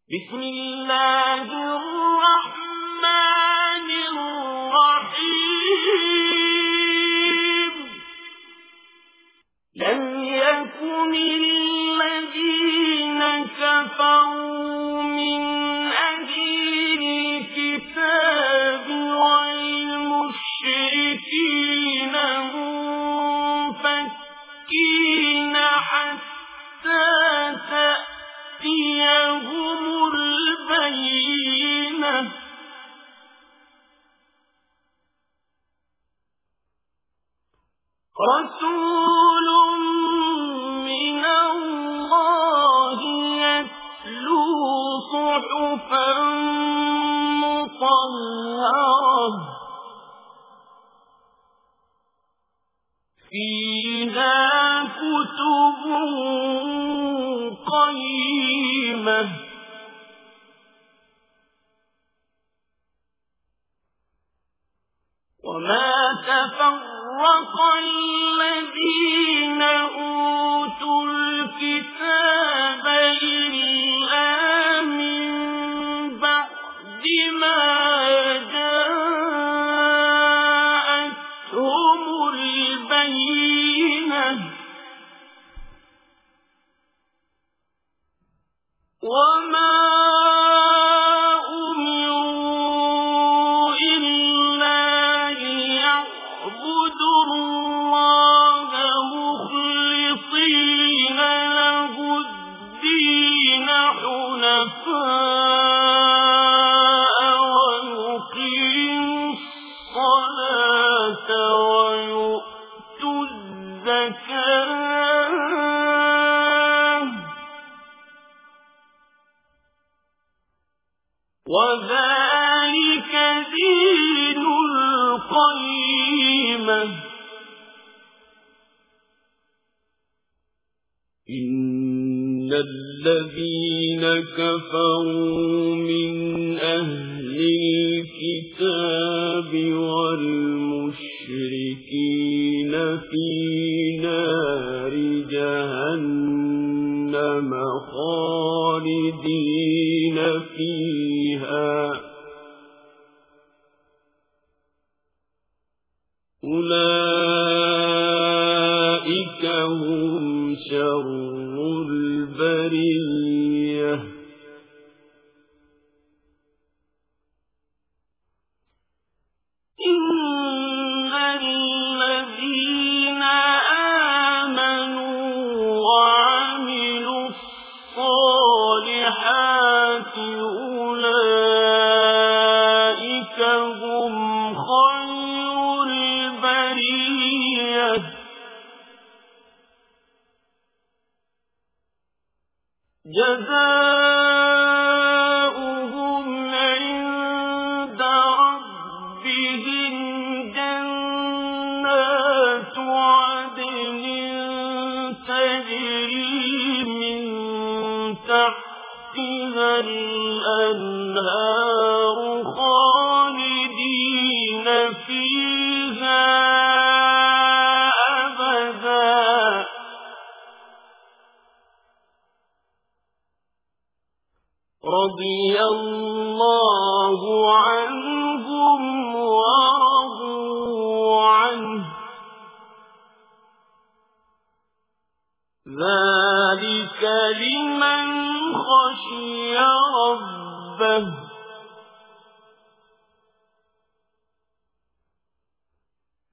بسم الله الرحمن الرحيم لم يكن الذين كفروا من أهل الكتاب والمشركين منفكين حتى تأتيهم البينة رسول من الله يتلو صحفا مطهرة فيها كتب قيمة وما تفرق الذين أوتوا الكتاب إلا من بعد ما جاءتهم البينة وما ويقيموا الصلاة ويؤتوا الزكاة وذلك دين القيمة إن الذين كفروا من أهل الكتاب والمشركين في نار جهنم خالدين فيها أولئك هم شر البرية إن الذين آمنوا وعملوا الصالحات أولئك هم خير البرية جزاؤهم عند ربهم جنات عدن تجري من تحتها الأنهار خالدين فيها أبدا رضي الله عنهم ورضوا عنه ذلك لمن خشي ربه